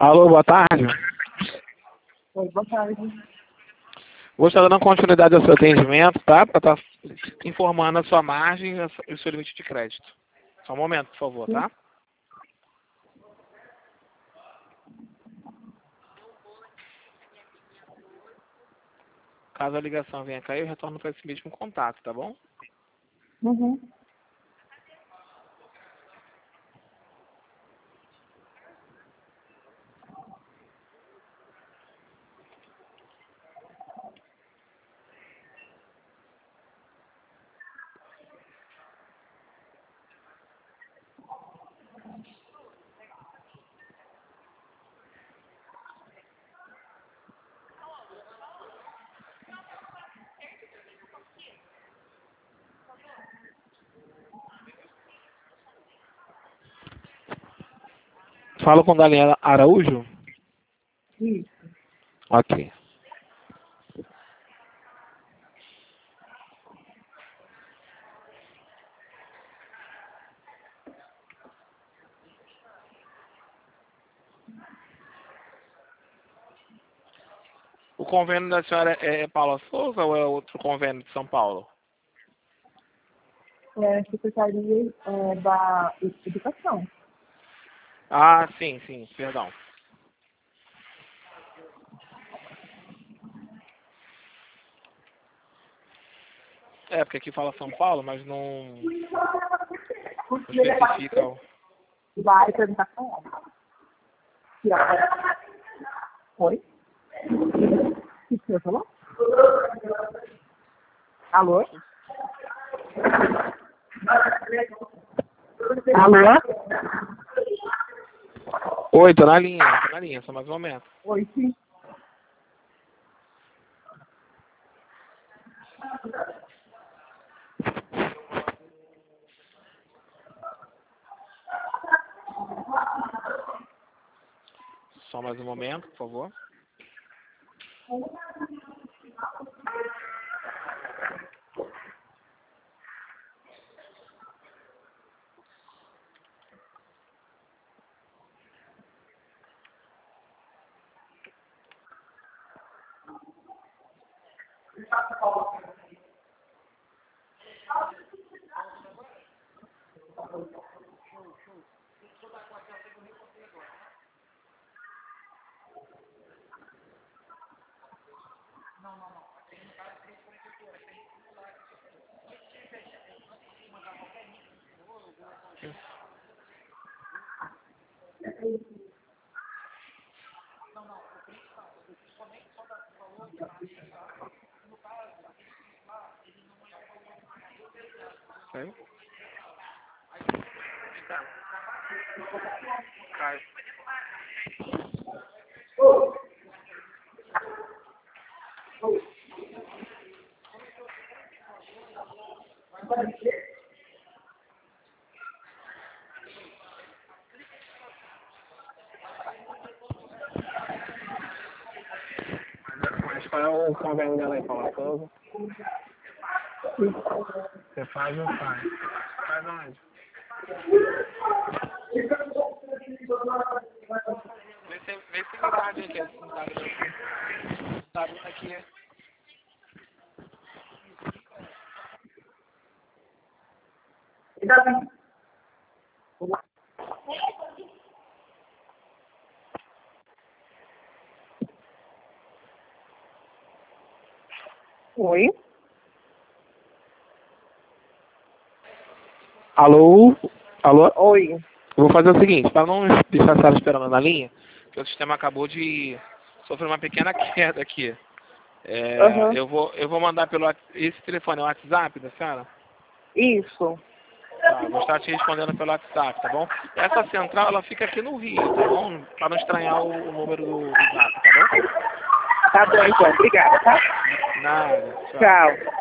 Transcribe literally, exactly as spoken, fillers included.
Alô, boa tarde. Oi, boa tarde. Vou estar dando continuidade ao seu atendimento, tá? Para estar informando a sua margem e o seu limite de crédito. Só um momento, por favor, tá? Caso a ligação venha cair, eu retorno para esse mesmo contato, tá bom? Uhum. Fala com Daniela Araújo? Isso. Ok. O convênio da senhora é Paula Souza ou é outro convênio de São Paulo? É a Secretaria é, da Educação. Ah, sim, sim, perdão. É, porque aqui fala São Paulo, mas não, não especifica o... Vai perguntar com ela. E ela- Oi? O que você falou? Alô? Alô? Oi, tô na linha, tô na linha, só mais um momento. Oi, sim. Só mais um momento, por favor. Sei. Tá. Cai. Mas qual é o convênio dela aí, Paula Souza? Você faz ou faz? Faz onde? Vê se, vê se me tarde aqui, esse Instagram aqui. Instagram aqui é... Oi? Alô? Alô? Oi. Eu vou fazer o seguinte, para não deixar a senhora esperando na linha, que o sistema acabou de sofrer uma pequena queda aqui. É, Aham. eu, vou, eu vou mandar pelo Whats- esse telefone, é o WhatsApp da senhora? Isso. Tá, eu vou estar te respondendo pelo WhatsApp, tá bom? Essa central, ela fica aqui no Rio, tá bom? Para não estranhar o, o número do, do Zap, tá bom? Tá bom, então. Obrigada, tá? Nada, tchau. Tchau.